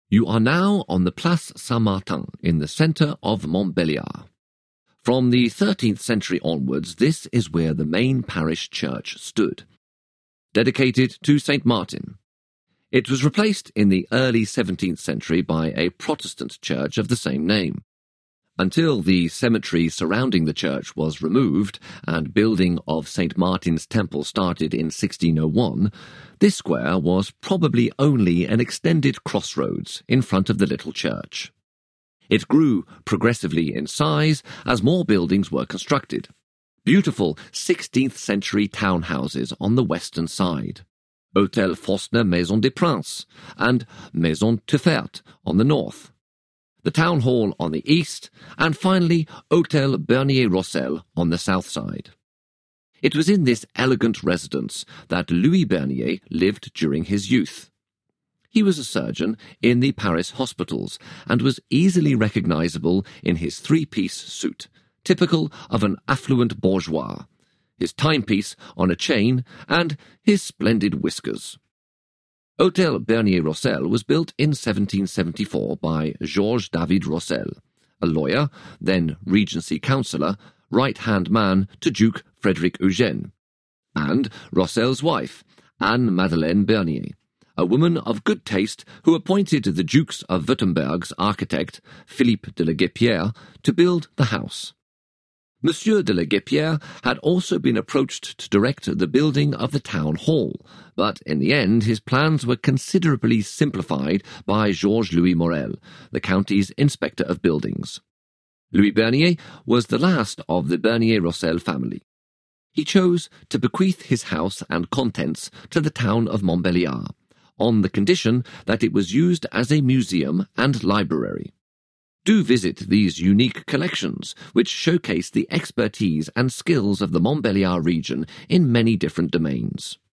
You are now on the Place Saint-Martin in the centre of Montbéliard. From the 13th century onwards, this is where the main parish church stood, dedicated to St. Martin. It was replaced in the early 17th century by a Protestant church of the same name. Until the cemetery surrounding the church was removed and building of St. Martin's Temple started in 1601, this square was probably only an extended crossroads in front of the little church. It grew progressively in size as more buildings were constructed. Beautiful 16th century townhouses on the western side, Hôtel Forstner Maison des Princes and Maison Tuffert on the north, the town hall on the east, and finally Hôtel Bernier-Rossel on the south side. It was in this elegant residence that Louis Bernier lived during his youth. He was a surgeon in the Paris hospitals and was easily recognizable in his three-piece suit, typical of an affluent bourgeois, his timepiece on a chain, and his splendid whiskers. Hôtel Bernier-Rossel was built in 1774 by Georges David Rossel, a lawyer, then Regency councillor, right-hand man to Duke Frederick Eugène, and Rossel's wife, Anne-Madeleine Bernier, a woman of good taste who appointed the Dukes of Württemberg's architect, Philippe de la Guépierre, to build the house. Monsieur de la Guépierre had also been approached to direct the building of the town hall, but in the end his plans were considerably simplified by Georges-Louis Morel, the county's inspector of buildings. Louis Bernier was the last of the Bernier-Rossel family. He chose to bequeath his house and contents to the town of Montbéliard, on the condition that it was used as a museum and library. Do visit these unique collections, which showcase the expertise and skills of the Montbéliard region in many different domains.